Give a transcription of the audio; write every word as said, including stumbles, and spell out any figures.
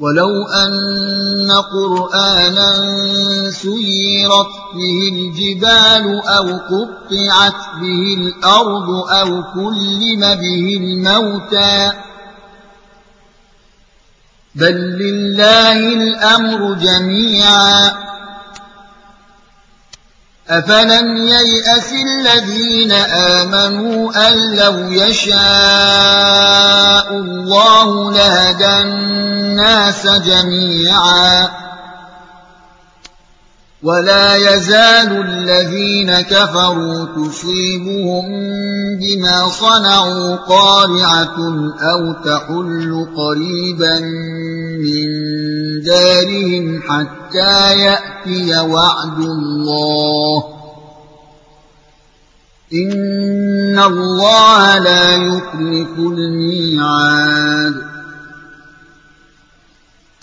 ولو أن قرآنا سيرت به الجبال أو قطعت به الأرض أو كلم به الموتى بل لله الأمر جميعا أفلم ييأس الذين آمنوا أن لو يشاء الله لهدى الناس جميعا ولا يزال الذين كفروا تصيبهم بما صنعوا قارعة أو تحل قريبا من دارهم حتى يأتي وعد الله إن الله لا يخلف الميعاد